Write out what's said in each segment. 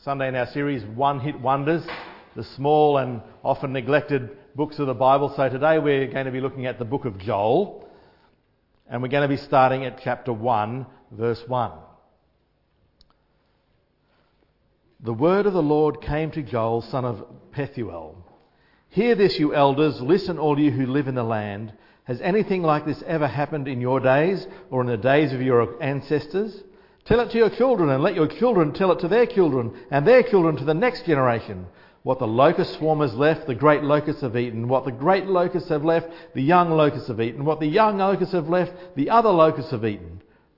Sunday in our series, One Hit Wonders, the small and often neglected books of the Bible. So today we're going to be looking at the book of Joel, and we're going to be starting at chapter 1, verse 1. The word of the Lord came to Joel, son of Pethuel. Hear this, you elders, listen all you who live in the land. Has anything like this ever happened in your days or in the days of your ancestors? Tell it to your children, and let your children tell it to their children, and their children to the next generation. What the locust swarm has left, the great locusts have eaten. What the great locusts have left, the young locusts have eaten. What the young locusts have left, the other locusts have eaten.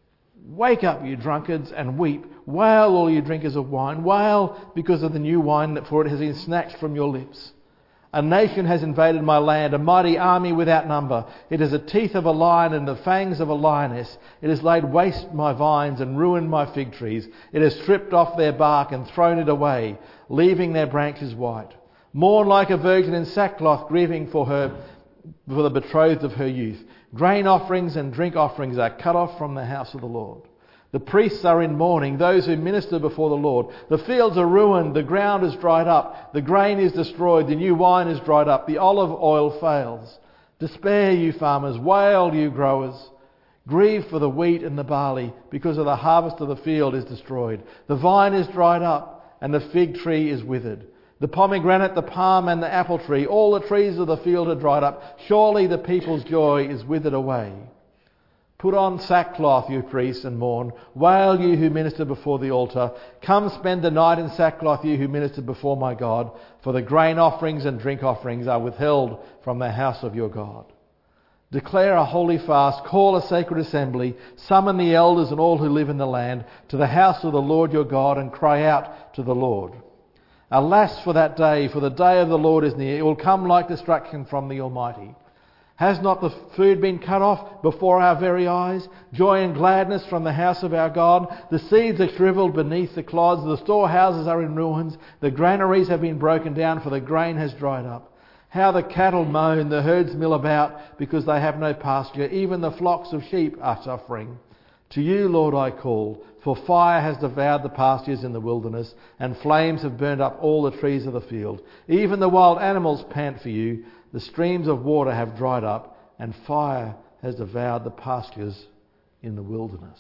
Wake up, you drunkards, and weep. Wail, all you drinkers of wine. Wail because of the new wine, for it has been snatched from your lips. A nation has invaded my land, a mighty army without number. It has the teeth of a lion and the fangs of a lioness. It has laid waste my vines and ruined my fig trees. It has stripped off their bark and thrown it away, leaving their branches white. Mourn like a virgin in sackcloth, grieving for the betrothed of her youth. Grain offerings and drink offerings are cut off from the house of the Lord. The priests are in mourning, those who minister before the Lord. The fields are ruined, the ground is dried up, the grain is destroyed, the new wine is dried up, the olive oil fails. Despair, you farmers, wail, you growers. Grieve for the wheat and the barley, because of the harvest of the field is destroyed. The vine is dried up, and the fig tree is withered. The pomegranate, the palm, and the apple tree, all the trees of the field are dried up. Surely the people's joy is withered away. Put on sackcloth, you priests, and mourn. Wail, you who minister before the altar. Come spend the night in sackcloth, you who minister before my God, for the grain offerings and drink offerings are withheld from the house of your God. Declare a holy fast, call a sacred assembly, summon the elders and all who live in the land to the house of the Lord your God, and cry out to the Lord. Alas for that day, for the day of the Lord is near. It will come like destruction from the Almighty. Has not the food been cut off before our very eyes? Joy and gladness from the house of our God. The seeds are shriveled beneath the clods. The storehouses are in ruins. The granaries have been broken down, for the grain has dried up. How the cattle moan, the herds mill about, because they have no pasture. Even the flocks of sheep are suffering. To you, Lord, I call, for fire has devoured the pastures in the wilderness, and flames have burned up all the trees of the field. Even the wild animals pant for you. The streams of water have dried up, and fire has devoured the pastures in the wilderness.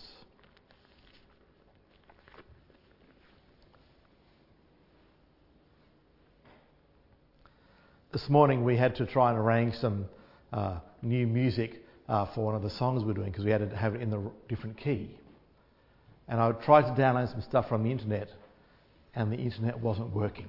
This morning we had to try and arrange some new music for one of the songs we're doing, because we had to have it in the different key. And I tried to download some stuff from the internet, and the internet wasn't working.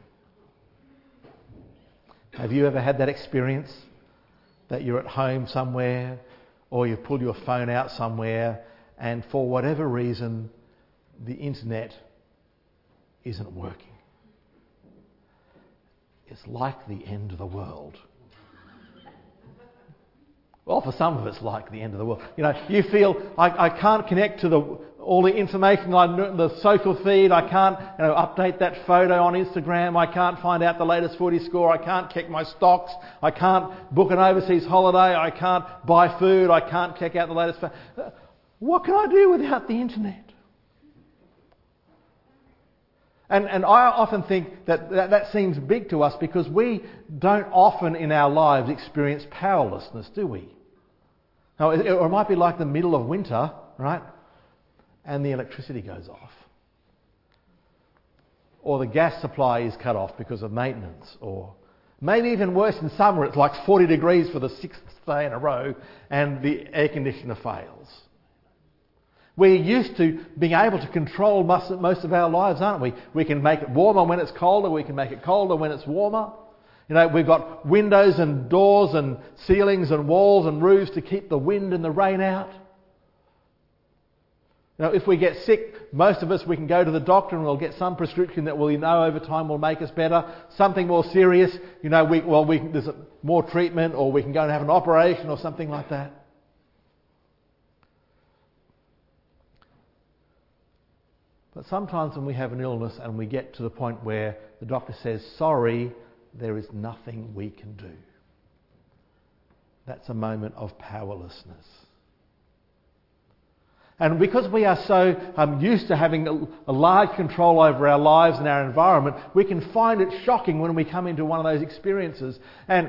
Have you ever had that experience that you're at home somewhere, or you pull your phone out somewhere, and for whatever reason the internet isn't working? It's like the end of the world. Well, for some of it's like the end of the world. You know, you feel, I can't connect to all the information, the social feed. I can't update that photo on Instagram. I can't find out the latest footy score. I can't check my stocks. I can't book an overseas holiday. I can't buy food. I can't check out the latest... What can I do without the internet? And I often think that seems big to us, because we don't often in our lives experience powerlessness, do we? Now, it might be like the middle of winter, right? And the electricity goes off. Or the gas supply is cut off because of maintenance. Or maybe even worse, in summer it's like 40 degrees for the 6th day in a row and the air conditioner fails. We're used to being able to control most of our lives, aren't we? We can make it warmer when it's colder. We can make it colder when it's warmer. You know, we've got windows and doors and ceilings and walls and roofs to keep the wind and the rain out. Now, if we get sick, most of us, we can go to the doctor and we'll get some prescription that we'll know over time will make us better. Something more serious, there's more treatment, or we can go and have an operation or something like that. But sometimes when we have an illness and we get to the point where the doctor says, sorry, there is nothing we can do. That's a moment of powerlessness. And because we are so used to having a large control over our lives and our environment, we can find it shocking when we come into one of those experiences. And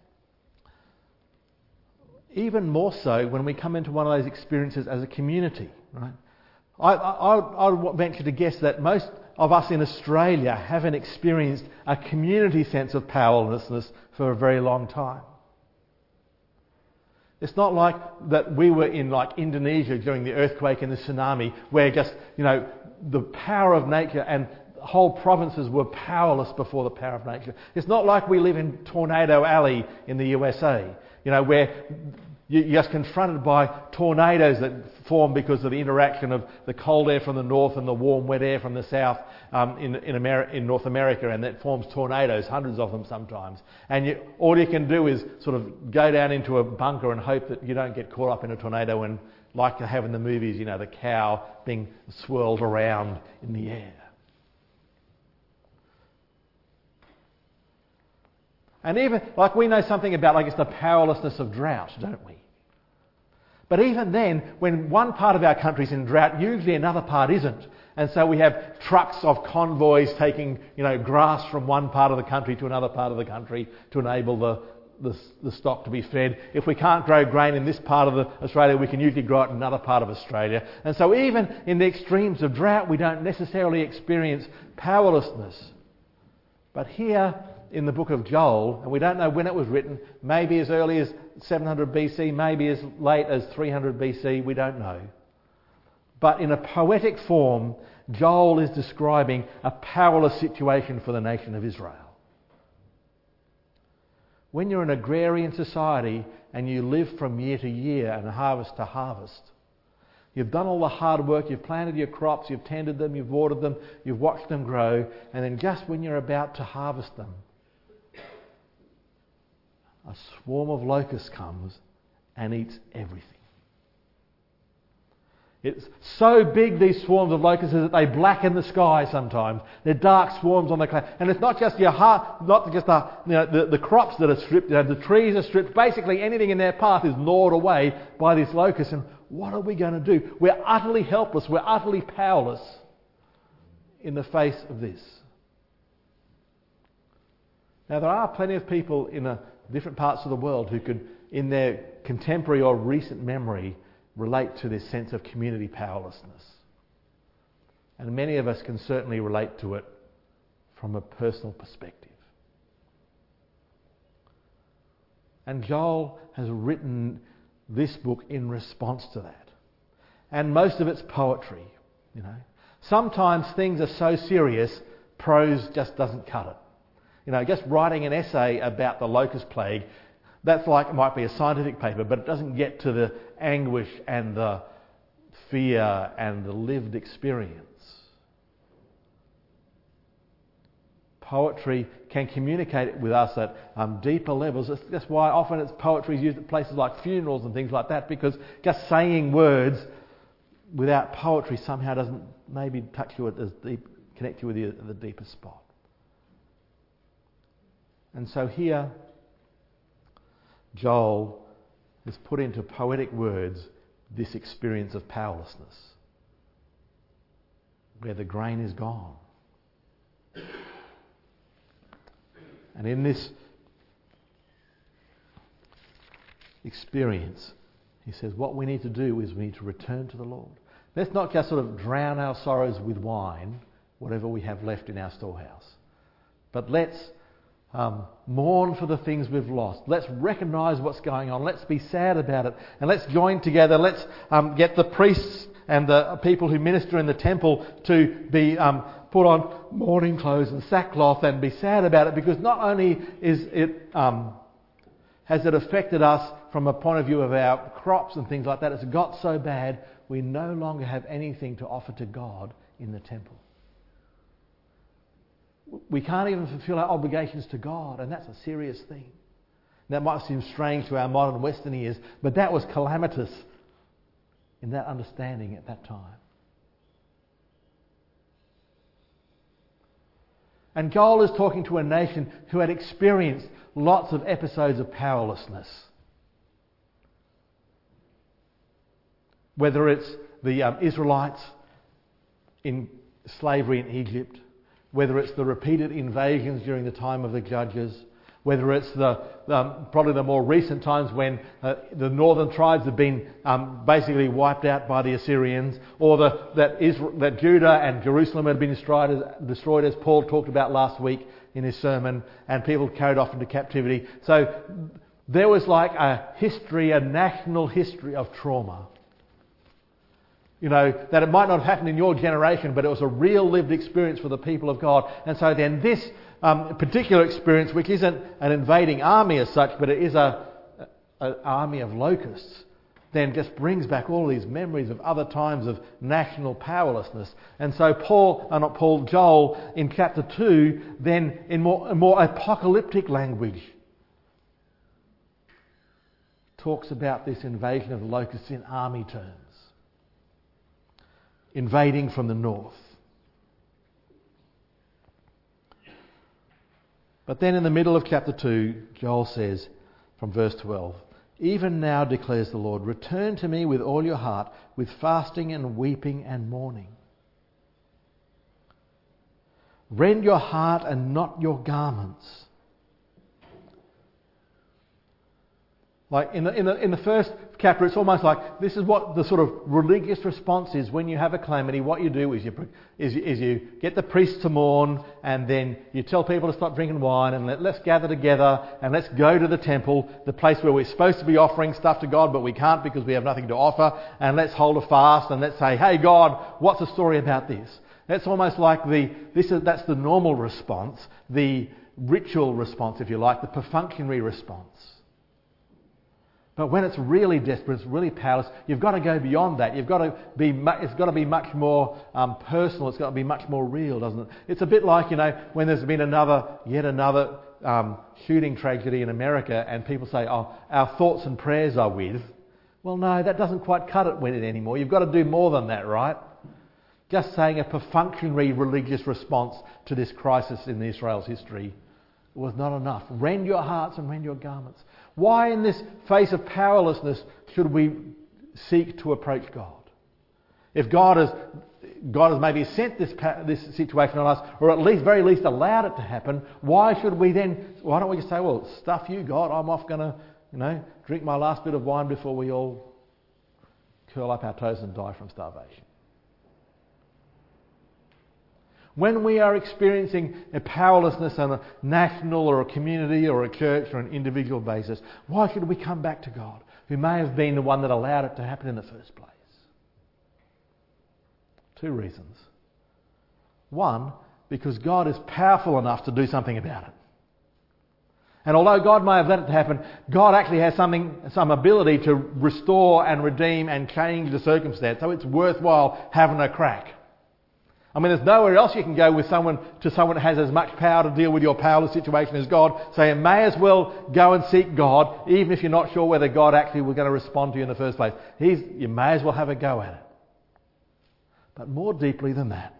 even more so when we come into one of those experiences as a community, right? I would venture to guess that most of us in Australia haven't experienced a community sense of powerlessness for a very long time. It's not like that we were in like Indonesia during the earthquake and the tsunami, where just, the power of nature and whole provinces were powerless before the power of nature. It's not like we live in Tornado Alley in the USA, where you're just confronted by tornadoes that form because of the interaction of the cold air from the north and the warm, wet air from the south in North America, and that forms tornadoes, hundreds of them sometimes. And all you can do is sort of go down into a bunker and hope that you don't get caught up in a tornado and, like they have in the movies, the cow being swirled around in the air. And even, like, we know something about, the powerlessness of drought, don't we? But even then, when one part of our country's in drought, usually another part isn't. And so we have trucks of convoys taking, grass from one part of the country to another part of the country to enable the stock to be fed. If we can't grow grain in this part of Australia, we can usually grow it in another part of Australia. And so even in the extremes of drought, we don't necessarily experience powerlessness. But here in the book of Joel, and we don't know when it was written, maybe as early as 700 BC, maybe as late as 300 BC, we don't know. But in a poetic form, Joel is describing a powerless situation for the nation of Israel. When you're an agrarian society and you live from year to year and harvest to harvest, you've done all the hard work, you've planted your crops, you've tended them, you've watered them, you've watched them grow, and then just when you're about to harvest them, a swarm of locusts comes and eats everything. It's so big, these swarms of locusts, that they blacken the sky sometimes. They're dark swarms on the cloud. And it's not just the crops that are stripped, the trees are stripped. Basically anything in their path is gnawed away by these locusts. And what are we going to do? We're utterly helpless. We're utterly powerless in the face of this. Now, there are plenty of people in different parts of the world who could, in their contemporary or recent memory, relate to this sense of community powerlessness. And many of us can certainly relate to it from a personal perspective. And Joel has written this book in response to that. And most of it's poetry, Sometimes things are so serious, prose just doesn't cut it. Just writing an essay about the locust plague, that's like, it might be a scientific paper, but it doesn't get to the anguish and the fear and the lived experience. Poetry can communicate with us at deeper levels. That's why often poetry is used at places like funerals and things like that, because just saying words without poetry somehow doesn't maybe touch you as deep, connect you with you at the deepest spot. And so here, Joel has put into poetic words this experience of powerlessness, where the grain is gone. And in this experience, he says, what we need to do is we need to return to the Lord. Let's not just sort of drown our sorrows with wine, whatever we have left in our storehouse, but let's mourn for the things we've lost. Let's recognise what's going on. Let's be sad about it. And let's join together. Let's get the priests and the people who minister in the temple to be put on mourning clothes and sackcloth and be sad about it, because not only has it affected us from a point of view of our crops and things like that, it's got so bad we no longer have anything to offer to God in the temple. We can't even fulfill our obligations to God, and that's a serious thing. That might seem strange to our modern Western ears, but that was calamitous in that understanding at that time. And Joel is talking to a nation who had experienced lots of episodes of powerlessness. Whether it's the Israelites in slavery in Egypt, whether it's the repeated invasions during the time of the Judges, whether it's probably the more recent times when the northern tribes have been basically wiped out by the Assyrians, or that Judah and Jerusalem had been destroyed, as Paul talked about last week in his sermon, and people carried off into captivity. So there was like a national history of trauma. You know, that it might not have happened in your generation, but it was a real lived experience for the people of God. And so then this particular experience, which isn't an invading army as such, but it is an army of locusts, then just brings back all these memories of other times of national powerlessness. And so Joel in chapter 2, then in more apocalyptic language, talks about this invasion of the locusts in army terms. Invading from the north. But then in the middle of chapter 2, Joel says from verse 12, "Even now declares the Lord, return to me with all your heart, with fasting and weeping and mourning. Rend your heart and not your garments." Like in the first chapter, it's almost like this is what the sort of religious response is when you have a calamity. What you do is you get the priests to mourn, and then you tell people to stop drinking wine, and let's gather together and let's go to the temple, the place where we're supposed to be offering stuff to God, but we can't because we have nothing to offer, and let's hold a fast and let's say, "Hey God, what's the story about this?" That's almost like that's the normal response, the ritual response, if you like, the perfunctory response. But when it's really desperate, it's really powerless, you've got to go beyond that. It's got to be much more personal. It's got to be much more real, doesn't it? It's a bit like, when there's been yet another shooting tragedy in America, and people say, "Oh, our thoughts and prayers are with." Well, no, that doesn't quite cut it with it anymore. You've got to do more than that, right? Just saying a perfunctory religious response to this crisis in Israel's history was not enough. Rend your hearts and rend your garments. Why in this face of powerlessness should we seek to approach God? If God has maybe sent this situation on us, or at least very least allowed it to happen, why don't we just say, "Well, stuff you, God, I'm off going to drink my last bit of wine before we all curl up our toes and die from starvation." When we are experiencing a powerlessness on a national or a community or a church or an individual basis, why should we come back to God, who may have been the one that allowed it to happen in the first place? 2 reasons. 1, because God is powerful enough to do something about it. And although God may have let it happen, God actually has some ability to restore and redeem and change the circumstance. So it's worthwhile having a crack. I mean, there's nowhere else you can go with someone that has as much power to deal with your powerless situation as God. So you may as well go and seek God, even if you're not sure whether God actually was going to respond to you in the first place. You may as well have a go at it. But more deeply than that,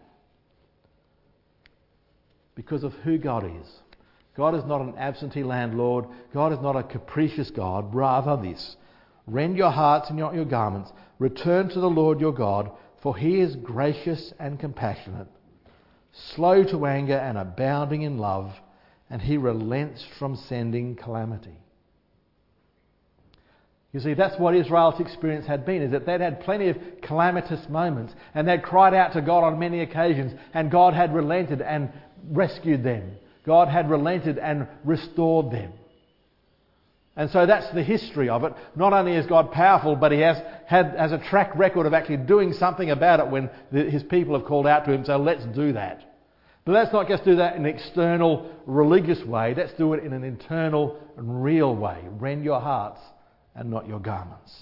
because of who God is. God is not an absentee landlord. God is not a capricious God. Rather this: rend your hearts and not your garments. Return to the Lord your God, for he is gracious and compassionate, slow to anger and abounding in love, and he relents from sending calamity. You see, that's what Israel's experience had been, is that they'd had plenty of calamitous moments, and they'd cried out to God on many occasions, and God had relented and rescued them. God had relented and restored them. And so that's the history of it. Not only is God powerful, but he has a track record of actually doing something about it when his people have called out to him, so let's do that. But let's not just do that in an external religious way, let's do it in an internal and real way. Rend your hearts and not your garments.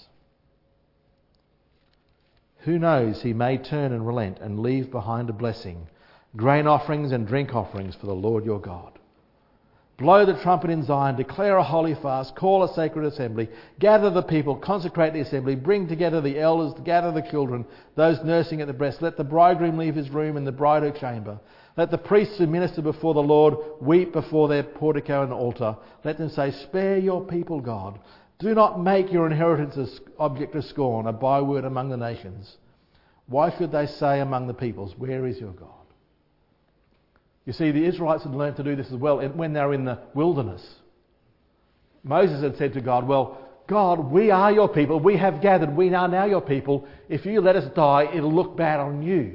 Who knows, he may turn and relent and leave behind a blessing, grain offerings and drink offerings for the Lord your God. Blow the trumpet in Zion, declare a holy fast, call a sacred assembly, gather the people, consecrate the assembly, bring together the elders, gather the children, those nursing at the breast. Let the bridegroom leave his room and the bride her chamber. Let the priests who minister before the Lord weep before their portico and altar. Let them say, spare your people, God. Do not make your inheritance an object of scorn, a byword among the nations. Why should they say among the peoples, where is your God? You see, the Israelites had learned to do this as well when they were in the wilderness. Moses had said to God, well, God, we are your people. We have gathered. We are now your people. If you let us die, it'll look bad on you.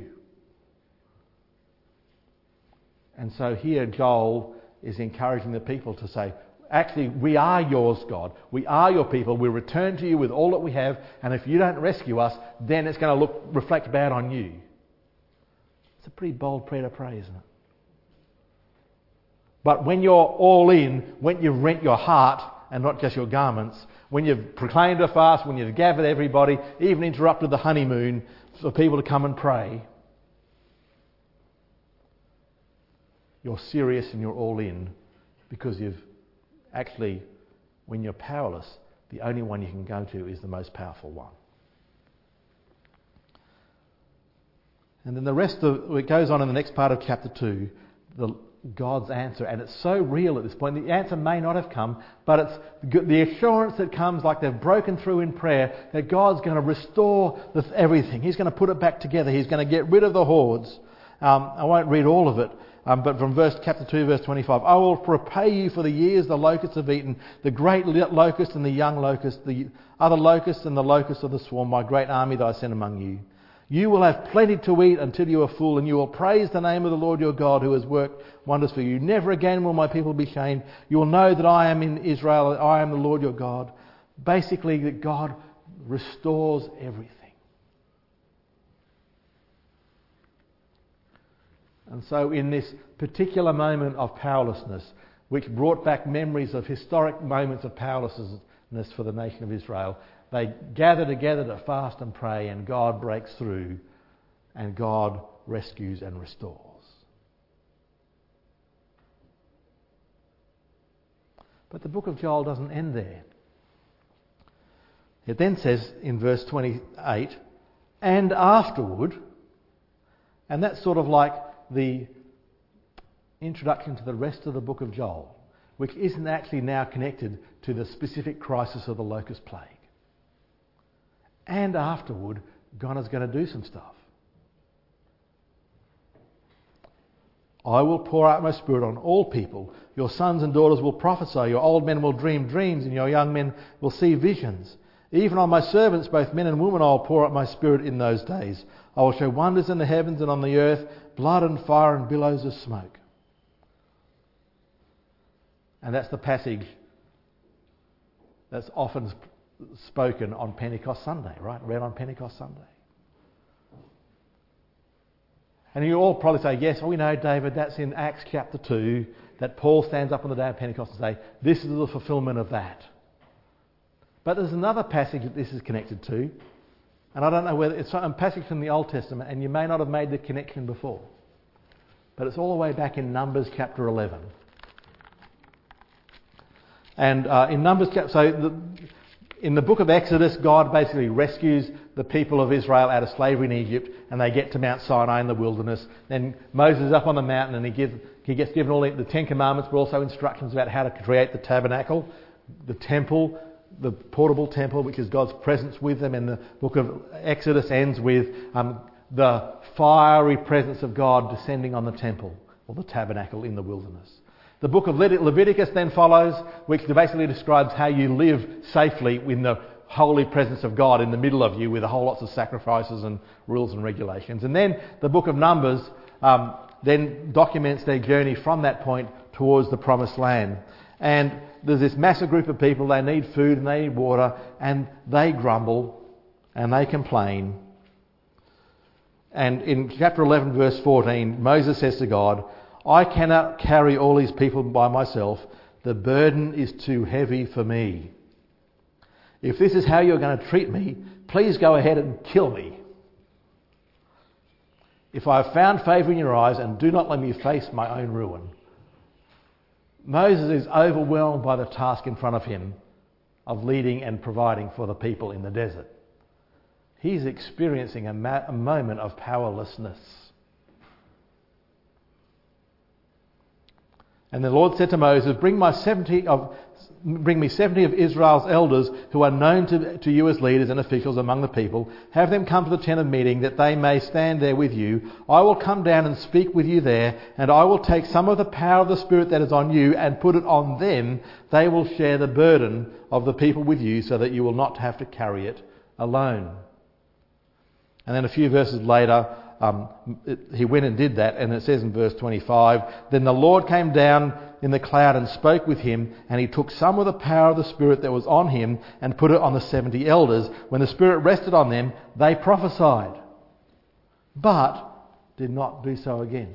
And so here Joel is encouraging the people to say, actually, we are yours, God. We are your people. We return to you with all that we have. And if you don't rescue us, then it's going to reflect bad on you. It's a pretty bold prayer to pray, isn't it? But when you're all in, when you've rent your heart and not just your garments, when you've proclaimed a fast, when you've gathered everybody, even interrupted the honeymoon for people to come and pray, you're serious and you're all in, because you've actually, when you're powerless, the only one you can go to is the most powerful one. And then the rest of it goes on in the next part of chapter 2, God's answer, and it's so real at this point. The answer may not have come, but it's the assurance that comes like they've broken through in prayer that God's going to restore everything. He's going to put it back together. He's going to get rid of the hordes. I won't read all of it, but from chapter 2, verse 25, I will repay you for the years the locusts have eaten, the great locust and the young locust, the other locusts and the locusts of the swarm, my great army that I sent among you. You will have plenty to eat until you are full, and you will praise the name of the Lord your God who has worked wonders for you. Never again will my people be shamed. You will know that I am in Israel, I am the Lord your God. Basically, that God restores everything. And so in this particular moment of powerlessness, which brought back memories of historic moments of powerlessness for the nation of Israel, they gather together to fast and pray, and God breaks through, and God rescues and restores. But the book of Joel doesn't end there. It then says in verse 28, and afterward, and that's sort of like the introduction to the rest of the book of Joel, which isn't actually now connected to the specific crisis of the locust plague. And afterward, God is going to do some stuff. I will pour out my spirit on all people. Your sons and daughters will prophesy. Your old men will dream dreams, and your young men will see visions. Even on my servants, both men and women, I will pour out my spirit in those days. I will show wonders in the heavens and on the earth, blood and fire and billows of smoke. And that's the passage that's often spoken on Pentecost Sunday, right? Read on Pentecost Sunday. And you all probably say, yes, we know, David, that's in Acts chapter 2, that Paul stands up on the day of Pentecost and say, this is the fulfilment of that. But there's another passage that this is connected to, and I don't know whether it's a passage from the Old Testament, and you may not have made the connection before. But it's all the way back in Numbers chapter 11. And in Numbers chapter... In the book of Exodus, God basically rescues the people of Israel out of slavery in Egypt, and they get to Mount Sinai in the wilderness. Then Moses is up on the mountain, and he gets given all the Ten Commandments, but also instructions about how to create the tabernacle, the temple, the portable temple, which is God's presence with them. And the book of Exodus ends with the fiery presence of God descending on the temple, or the tabernacle in the wilderness. The book of Leviticus then follows, which basically describes how you live safely in the holy presence of God in the middle of you, with a whole lots of sacrifices and rules and regulations. And then the book of Numbers then documents their journey from that point towards the promised land. And there's this massive group of people, they need food and they need water, and they grumble and they complain. And in chapter 11 verse 14, Moses says to God, I cannot carry all these people by myself. The burden is too heavy for me. If this is how you're going to treat me, please go ahead and kill me. If I have found favour in your eyes, and do not let me face my own ruin. Moses is overwhelmed by the task in front of him of leading and providing for the people in the desert. He's experiencing a moment of powerlessness. And the Lord said to Moses, bring me 70 of Israel's elders who are known to you as leaders and officials among the people. Have them come to the tent of meeting, that they may stand there with you. I will come down and speak with you there, and I will take some of the power of the Spirit that is on you and put it on them. They will share the burden of the people with you, so that you will not have to carry it alone. And then a few verses later, he went and did that, and it says in verse 25, then the Lord came down in the cloud and spoke with him, and he took some of the power of the Spirit that was on him and put it on the 70 elders. When the Spirit rested on them, they prophesied, but did not do so again.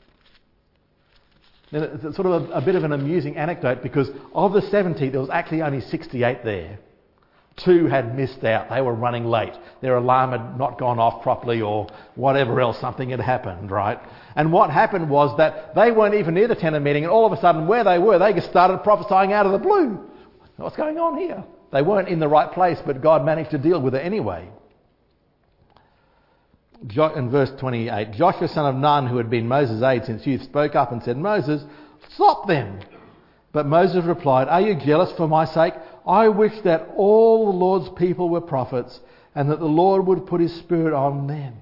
Then it's sort of a bit of an amusing anecdote, because of the 70, there was actually only 68 there. 2 had missed out. They were running late. Their alarm had not gone off properly, or whatever else, something had happened, right? And what happened was that they weren't even near the tent of meeting, and all of a sudden where they were, they just started prophesying out of the blue. What's going on here? They weren't in the right place, but God managed to deal with it anyway. In verse 28, Joshua son of Nun, who had been Moses' aide since youth, spoke up and said, Moses, stop them. But Moses replied, are you jealous for my sake? I wish that all the Lord's people were prophets, and that the Lord would put his Spirit on them.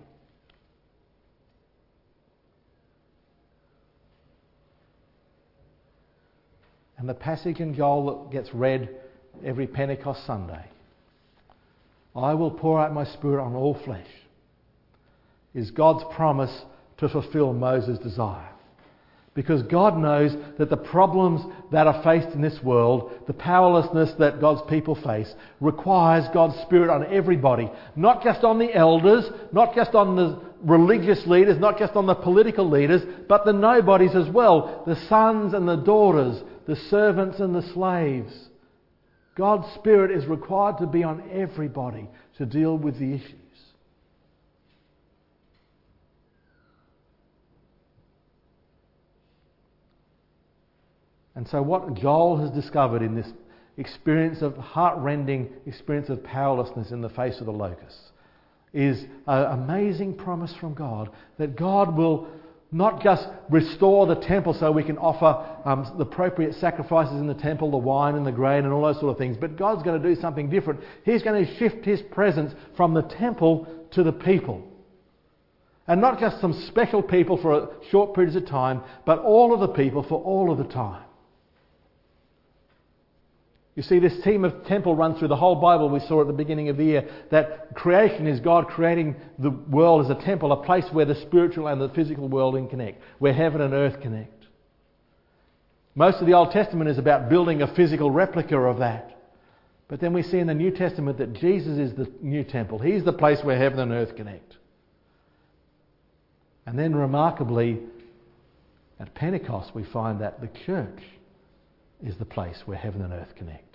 And the passage in Joel that gets read every Pentecost Sunday, I will pour out my Spirit on all flesh, is God's promise to fulfill Moses' desire. Because God knows that the problems that are faced in this world, the powerlessness that God's people face, requires God's Spirit on everybody. Not just on the elders, not just on the religious leaders, not just on the political leaders, but the nobodies as well. The sons and the daughters, the servants and the slaves. God's Spirit is required to be on everybody to deal with the issues. And so what Joel has discovered in this experience of heart-rending experience of powerlessness in the face of the locusts is an amazing promise from God that God will not just restore the temple so we can offer the appropriate sacrifices in the temple, the wine and the grain and all those sort of things, but God's going to do something different. He's going to shift his presence from the temple to the people. And not just some special people for short periods of time, but all of the people for all of the time. You see, this theme of temple runs through the whole Bible. We saw at the beginning of the year that creation is God creating the world as a temple, a place where the spiritual and the physical world can connect, where heaven and earth connect. Most of the Old Testament is about building a physical replica of that. But then we see in the New Testament that Jesus is the new temple. He's the place where heaven and earth connect. And then remarkably, at Pentecost we find that the church is the place where heaven and earth connect.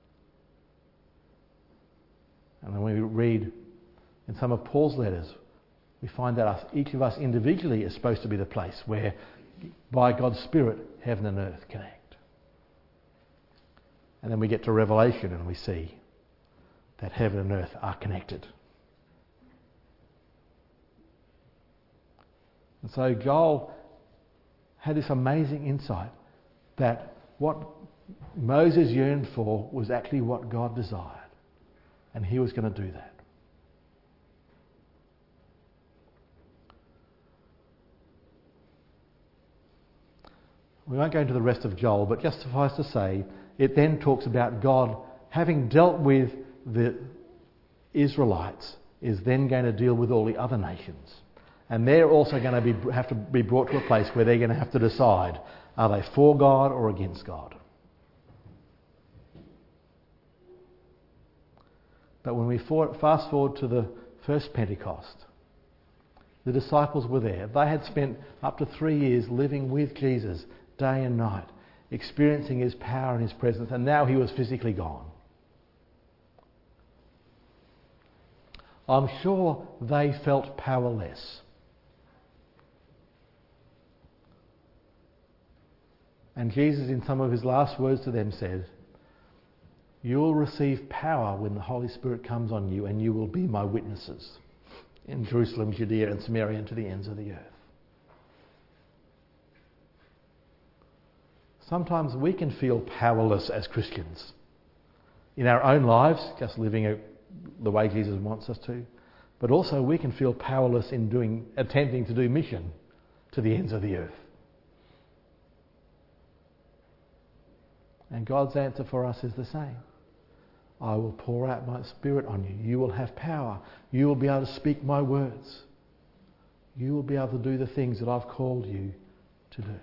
And when we read in some of Paul's letters, we find that each of us individually is supposed to be the place where, by God's Spirit, heaven and earth connect. And then we get to Revelation and we see that heaven and earth are connected. And so Joel had this amazing insight that what Moses yearned for was actually what God desired. And he was going to do that. We won't go into the rest of Joel, but just suffice to say, it then talks about God having dealt with the Israelites, is then going to deal with all the other nations. And they're also going to have to be brought to a place where they're going to have to decide, are they for God or against God? But when we fast forward to the first Pentecost, the disciples were there. They had spent up to 3 years living with Jesus day and night, experiencing his power and his presence, and now he was physically gone. I'm sure they felt powerless. And Jesus, in some of his last words to them, said, you will receive power when the Holy Spirit comes on you, and you will be my witnesses in Jerusalem, Judea and Samaria and to the ends of the earth. Sometimes we can feel powerless as Christians in our own lives, just living the way Jesus wants us to, but also we can feel powerless in attempting to do mission to the ends of the earth. And God's answer for us is the same. I will pour out my Spirit on you. You will have power. You will be able to speak my words. You will be able to do the things that I've called you to do.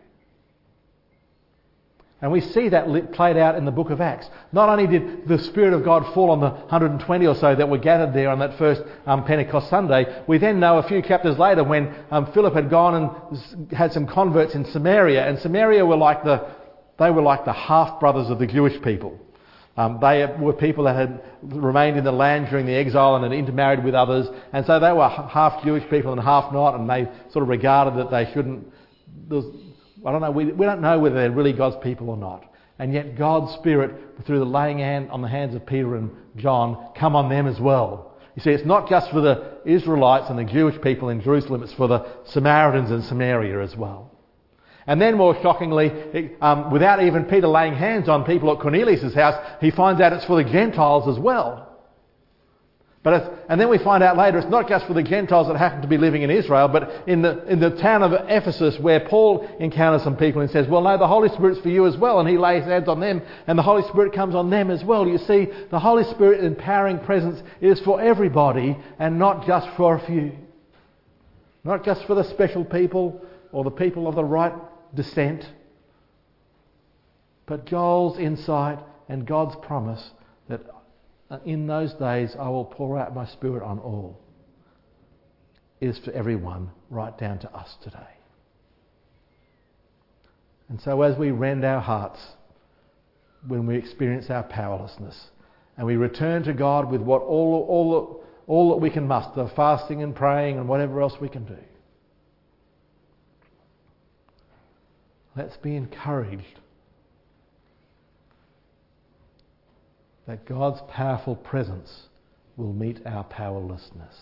And we see that played out in the book of Acts. Not only did the Spirit of God fall on the 120 or so that were gathered there on that first Pentecost Sunday, we then know a few chapters later when Philip had gone and had some converts in Samaria, and Samaria were like the half-brothers of the Jewish people. They were people that had remained in the land during the exile and had intermarried with others, and so they were half Jewish people and half not, and they sort of regarded that they shouldn't... I don't know, we don't know whether they're really God's people or not. And yet God's Spirit, through the laying on the hands of Peter and John, come on them as well. You see, it's not just for the Israelites and the Jewish people in Jerusalem, it's for the Samaritans in Samaria as well. And then more shockingly, without even Peter laying hands on people at Cornelius' house, he finds out it's for the Gentiles as well. And then we find out later it's not just for the Gentiles that happen to be living in Israel, but in the town of Ephesus, where Paul encounters some people and says, well, no, the Holy Spirit's for you as well. And he lays hands on them and the Holy Spirit comes on them as well. You see, the Holy Spirit empowering presence is for everybody and not just for a few. Not just for the special people or the people of the right descent. But Joel's insight and God's promise that in those days I will pour out my Spirit on all is for everyone, right down to us today. And so as we rend our hearts when we experience our powerlessness and we return to God with what all that we can muster, fasting and praying and whatever else we can do, let's be encouraged that God's powerful presence will meet our powerlessness.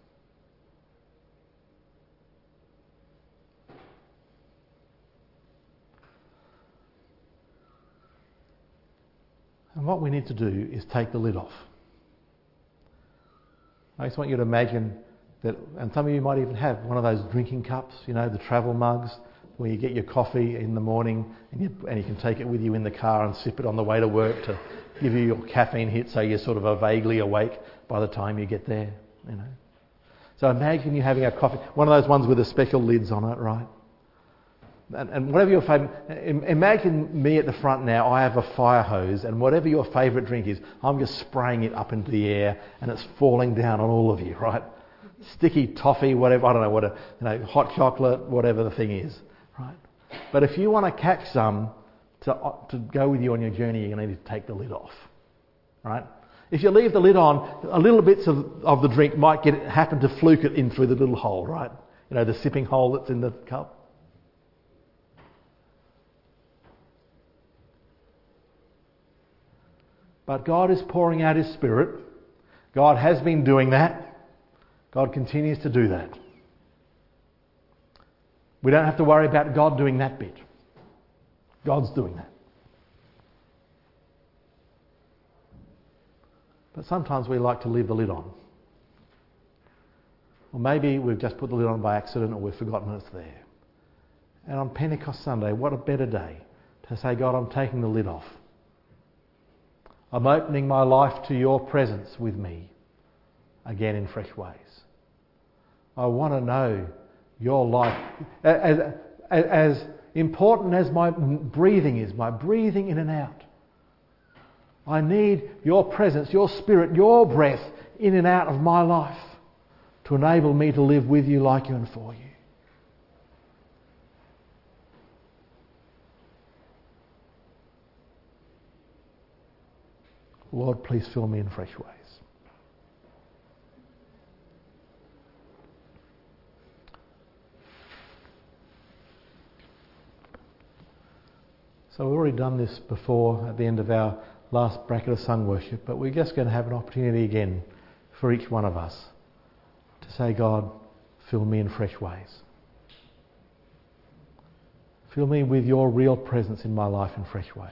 And what we need to do is take the lid off. I just want you to imagine that, and some of you might even have one of those drinking cups, the travel mugs, where you get your coffee in the morning and you can take it with you in the car and sip it on the way to work to give you your caffeine hit so you're sort of vaguely awake by the time you get there. So imagine you having a coffee, one of those ones with the special lids on it, right? And whatever your favourite... Imagine me at the front now, I have a fire hose, and whatever your favourite drink is, I'm just spraying it up into the air and it's falling down on all of you, right? Sticky toffee, whatever, I don't know what, hot chocolate, whatever the thing is. Right? But if you want to catch some to go with you on your journey, you're going to need to take the lid off. Right? If you leave the lid on, a little bits of the drink might happen to fluke it in through the little hole, right? The sipping hole that's in the cup. But God is pouring out His Spirit. God has been doing that. God continues to do that. We don't have to worry about God doing that bit. God's doing that. But sometimes we like to leave the lid on. Or maybe we've just put the lid on by accident or we've forgotten it's there. And on Pentecost Sunday, what a better day to say, God, I'm taking the lid off. I'm opening my life to your presence with me again in fresh ways. I want to know your life. As important as my breathing is, my breathing in and out, I need your presence, your Spirit, your breath in and out of my life to enable me to live with you, like you and for you. Lord, please fill me in fresh ways. So we've already done this before at the end of our last bracket of sung worship, but we're just going to have an opportunity again for each one of us to say, God, fill me in fresh ways. Fill me with your real presence in my life in fresh ways.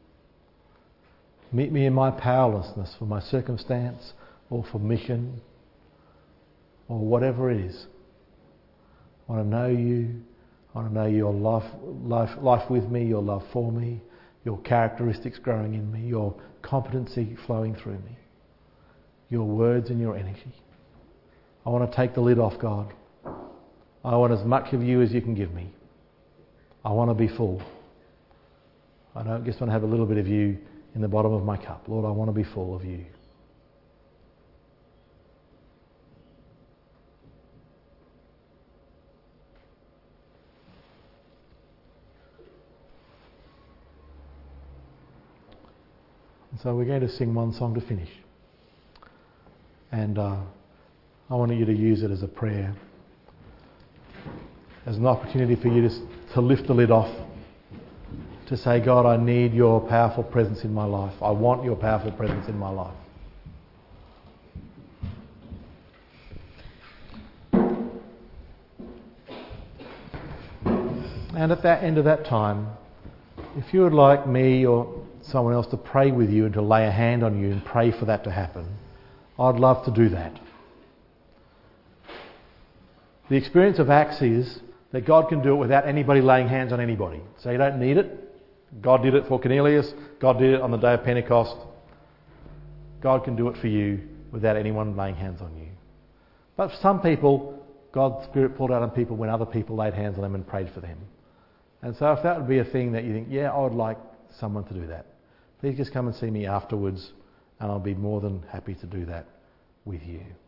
Meet me in my powerlessness for my circumstance or for mission or whatever it is. I want to know you. I want to know your life with me, your love for me, your characteristics growing in me, your competency flowing through me, your words and your energy. I want to take the lid off, God. I want as much of you as you can give me. I want to be full. I don't just want to have a little bit of you in the bottom of my cup. Lord, I want to be full of you. And so we're going to sing one song to finish. And I want you to use it as a prayer, as an opportunity for you to lift the lid off, to say, God, I need your powerful presence in my life. I want your powerful presence in my life. And at that end of that time, if you would like me or someone else to pray with you and to lay a hand on you and pray for that to happen, I'd love to do that. The experience of Acts is that God can do it without anybody laying hands on anybody. So you don't need it. God did it for Cornelius. God did it on the day of Pentecost. God can do it for you without anyone laying hands on you. But for some people, God's Spirit poured out on people when other people laid hands on them and prayed for them. And so if that would be a thing that you think, yeah, I would like someone to do that, please just come and see me afterwards and I'll be more than happy to do that with you.